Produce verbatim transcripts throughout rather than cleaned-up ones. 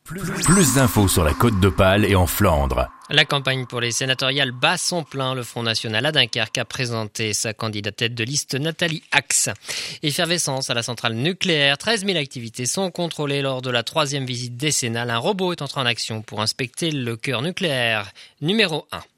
Plus, plus d'infos sur la Côte d'Opale et en Flandre. La campagne pour les sénatoriales bat son plein. Le Front National à Dunkerque a présenté sa candidate tête de liste Nathalie Axe. Effervescence à la centrale nucléaire. treize mille activités sont contrôlées lors de la troisième visite décennale. Un robot est entré en action pour inspecter le cœur nucléaire numéro un.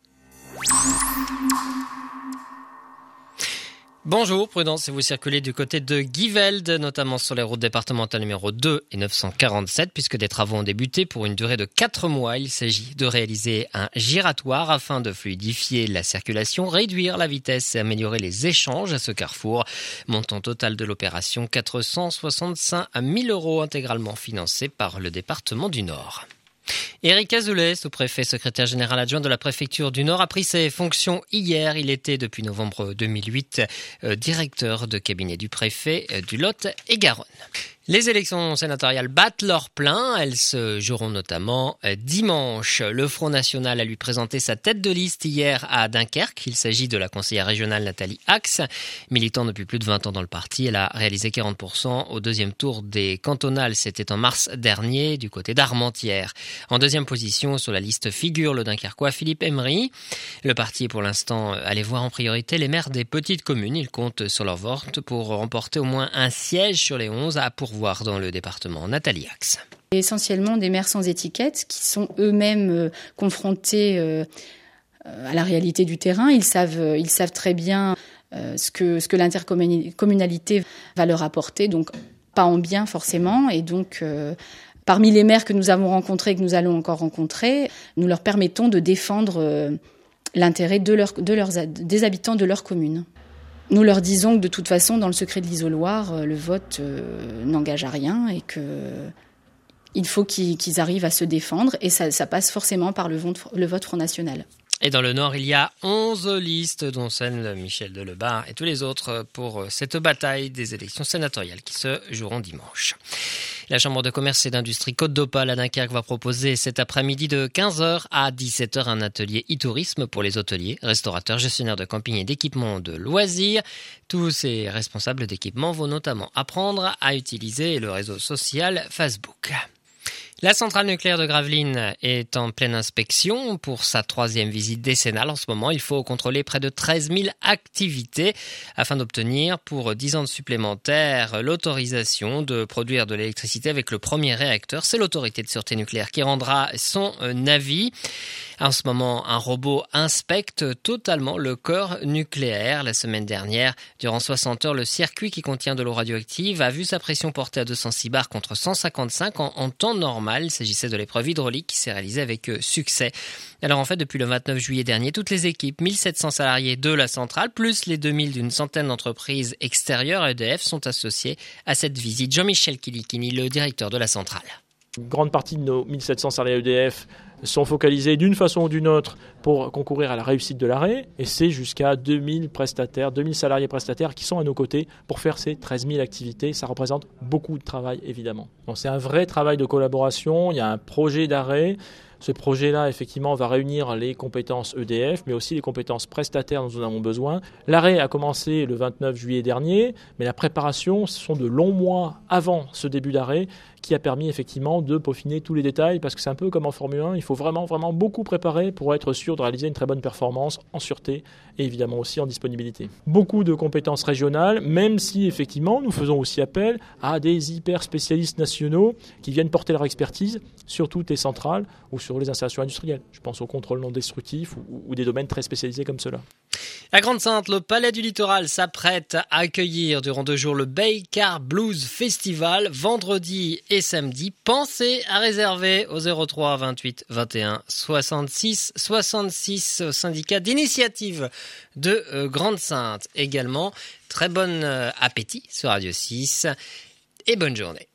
Bonjour, prudence si vous circulez du côté de Givelde, notamment sur les routes départementales numéro deux et neuf cent quarante-sept, puisque des travaux ont débuté pour une durée de quatre mois. Il s'agit de réaliser un giratoire afin de fluidifier la circulation, réduire la vitesse et améliorer les échanges à ce carrefour. Montant total de l'opération, quatre cent soixante-cinq mille euros intégralement financés par le département du Nord. Éric Azoulay, sous-préfet secrétaire général adjoint de la préfecture du Nord, a pris ses fonctions hier. Il était depuis novembre deux mille huit euh, directeur de cabinet du préfet euh, du Lot et Garonne. Les élections sénatoriales battent leur plein. Elles se joueront notamment dimanche. Le Front National a lui présenté sa tête de liste hier à Dunkerque. Il s'agit de la conseillère régionale Nathalie Axe. Militante depuis plus de vingt ans dans le parti, elle a réalisé quarante pour cent au deuxième tour des cantonales. C'était en mars dernier du côté d'Armentières. En deuxième position sur la liste figure le Dunkerquois Philippe Emery. Le parti est pour l'instant allé voir en priorité les maires des petites communes. Ils comptent sur leur vote pour remporter au moins un siège sur les onze à pourvoir dans le département. Nathalie Axe. Essentiellement des maires sans étiquette qui sont eux-mêmes euh, confrontés euh, à la réalité du terrain. Ils savent, euh, ils savent très bien euh, ce que, ce que l'intercommunalité va leur apporter, donc pas en bien forcément. Et donc, euh, parmi les maires que nous avons rencontrés et que nous allons encore rencontrer, nous leur permettons de défendre euh, l'intérêt de leur, de leurs, des habitants de leur commune. Nous leur disons que de toute façon, dans le secret de l'isoloir, le vote euh, n'engage à rien et qu'il faut qu'ils, qu'ils arrivent à se défendre. Et ça, ça passe forcément par le vote, le vote Front National. Et dans le Nord, il y a onze listes, dont celle de Michel Delebas et tous les autres pour cette bataille des élections sénatoriales qui se joueront dimanche. La Chambre de commerce et d'industrie Côte d'Opale à Dunkerque va proposer cet après-midi de quinze heures à dix-sept heures un atelier e-tourisme pour les hôteliers, restaurateurs, gestionnaires de camping et d'équipements de loisirs. Tous ces responsables d'équipements vont notamment apprendre à utiliser le réseau social Facebook. La centrale nucléaire de Gravelines est en pleine inspection pour sa troisième visite décennale. En ce moment, il faut contrôler près de treize mille activités afin d'obtenir pour dix ans de supplémentaires l'autorisation de produire de l'électricité avec le premier réacteur. C'est l'autorité de sûreté nucléaire qui rendra son avis. En ce moment, un robot inspecte totalement le corps nucléaire. La semaine dernière, durant soixante heures, le circuit qui contient de l'eau radioactive a vu sa pression portée à deux cent six bars contre cent cinquante-cinq en, en temps normal. Il s'agissait de l'épreuve hydraulique qui s'est réalisée avec succès. Alors en fait, depuis le vingt-neuf juillet dernier, toutes les équipes, mille sept cents salariés de la centrale, plus les deux mille d'une centaine d'entreprises extérieures à E D F sont associés à cette visite. Jean-Michel Kilikini, le directeur de la centrale. Une grande partie de nos mille sept cents salariés E D F sont focalisés d'une façon ou d'une autre pour concourir à la réussite de l'arrêt. Et c'est jusqu'à deux mille prestataires, deux mille salariés prestataires qui sont à nos côtés pour faire ces treize mille activités. Ça représente beaucoup de travail, évidemment. Donc c'est un vrai travail de collaboration. Il y a un projet d'arrêt. Ce projet-là, effectivement, va réunir les compétences E D F, mais aussi les compétences prestataires dont nous avons besoin. L'arrêt a commencé le vingt-neuf juillet dernier, mais la préparation, ce sont de longs mois avant ce début d'arrêt qui a permis effectivement de peaufiner tous les détails, parce que c'est un peu comme en Formule un, il faut vraiment, vraiment beaucoup préparer pour être sûr de réaliser une très bonne performance en sûreté et évidemment aussi en disponibilité. Beaucoup de compétences régionales, même si effectivement nous faisons aussi appel à des hyper spécialistes nationaux qui viennent porter leur expertise sur toutes les centrales ou sur les installations industrielles. Je pense au contrôle non destructif ou, ou des domaines très spécialisés comme ceux-là. À Grande-Sainte, le Palais du Littoral s'apprête à accueillir durant deux jours le Bay Car Blues Festival, vendredi et samedi. Pensez à réserver au zéro trois vingt-huit vingt et un soixante-six soixante-six au syndicat d'initiative de euh, Grande-Sainte également. Très bon euh, appétit sur Radio six et bonne journée.